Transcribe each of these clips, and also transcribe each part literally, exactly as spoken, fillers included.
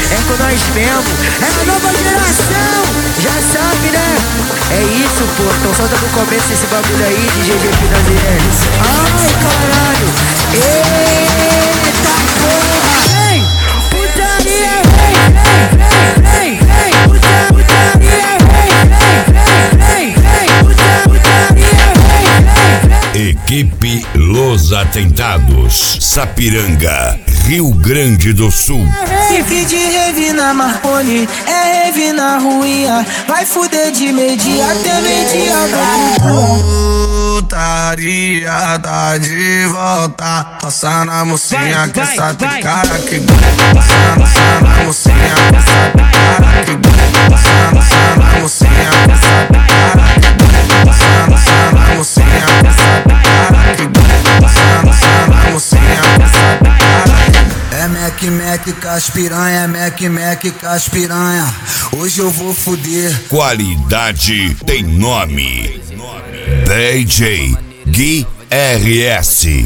é com nós mesmo. É a nova geração, já sabe, né? É isso, pô, então solta no começo esse bagulho aí de G G Finanzeiros. Ai, caralho, eita porra. Vem, putaria, vem, vem, vem, vem, puta, putaria, vem, vem, vem, vem, puta, putaria, vem, vem. Equipe Los Atentados, Sapiranga, Rio Grande do Sul. Pique de rave na Marconi, é rave na ruinha. Vai fuder de meio-dia até meio-dia. Putaria tá de volta. Passa na mocinha que essa tem cara que Passa na mocinha que essa tem cara que Passa na mocinha que essa tem cara que Passa na mocinha que essa tem cara que Passa na mocinha que essa tem cara que É Mac Mac caspiranha, Mac Mac caspiranha. Hoje eu vou fuder. Qualidade tem nome. D J Gui R S.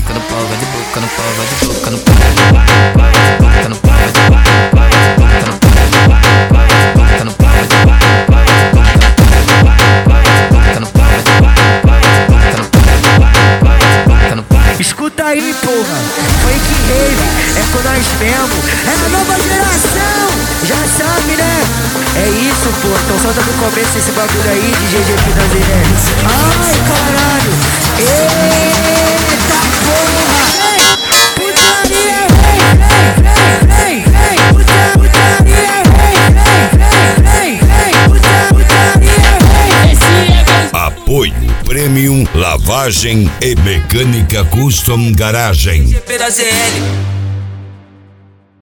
Escuta aí, porra, funk rave, é com nós mesmo. É a nova geração, já sabe, né? É isso, pô, então solta no começo esse bagulho aí de G G Finanzeiros. Ai, caralho, eita porra. Vem, putaria, vem, vem, vem, vem, puta, putaria, vem, vem, vem, vem, puta, putaria, vem. Apoio Premium Lavagem e Mecânica Custom Garagem. G P da Z L.